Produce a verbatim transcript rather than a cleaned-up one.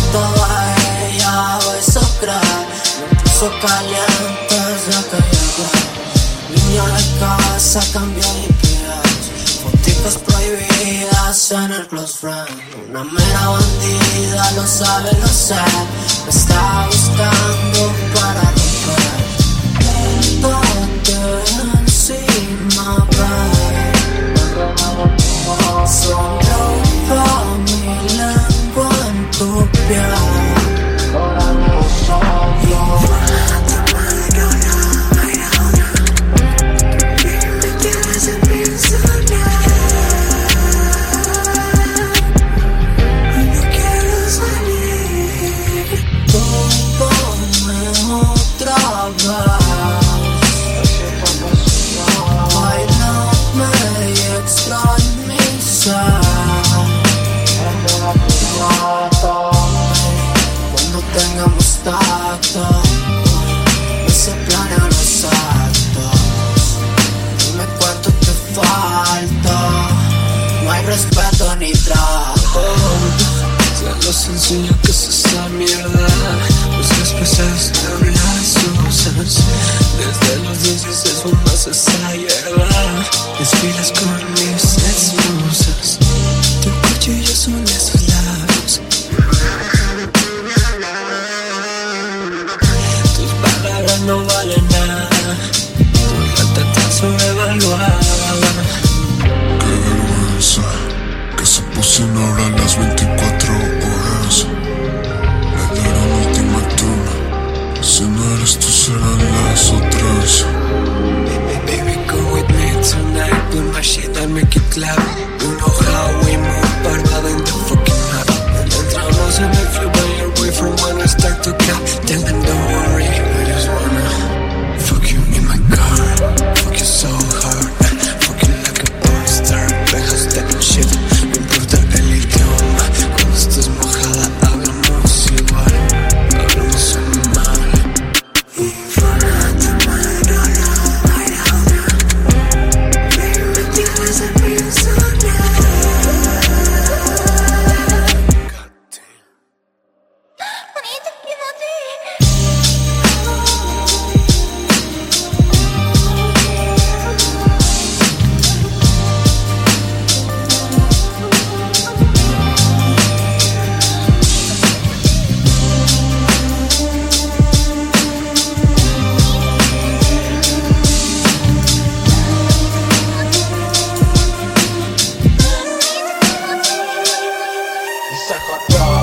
toda ella, beso crack. Me puso caliente desde que llegué. Niña de casa, cambio I P S. Foticas prohibidas en el close friend. Una mera bandida, lo sabe, lo sé. Me está buscando para romper. Ponte encima, babe. Sonroja mi lengua en tu piel. Cuando tengamos tacto, no se planean los actos. Dime cuánto te falta. No hay respeto ni trato. Ya lo sencillo que es esta mierda. Buscas pesas de las usas. Desde los dieciséis fumas esa hierba. Desfilas con mis excusas. Tu cuchillo son esos labios. Tus palabras no valen nada. Tu lealtad está sobrevaluada. Qué vergüenza que se puso en obra las veinticuatro horas. Le dieron ultimátum. Si no eres tú serán las otras. Baby, come with me tonight. Put my shit and make it clap. You know how we move, parvada in the fucking map. Entramos en el flow by your boyfriend when I start to cap. Tell them don't worry, I just wanna fuck you in my car. Fuck you so hard, fuck you like a porn star. Dejas de shit, no importa el idioma. Cuando estés mojada hablamos igual, hablamos animal. Se jodió.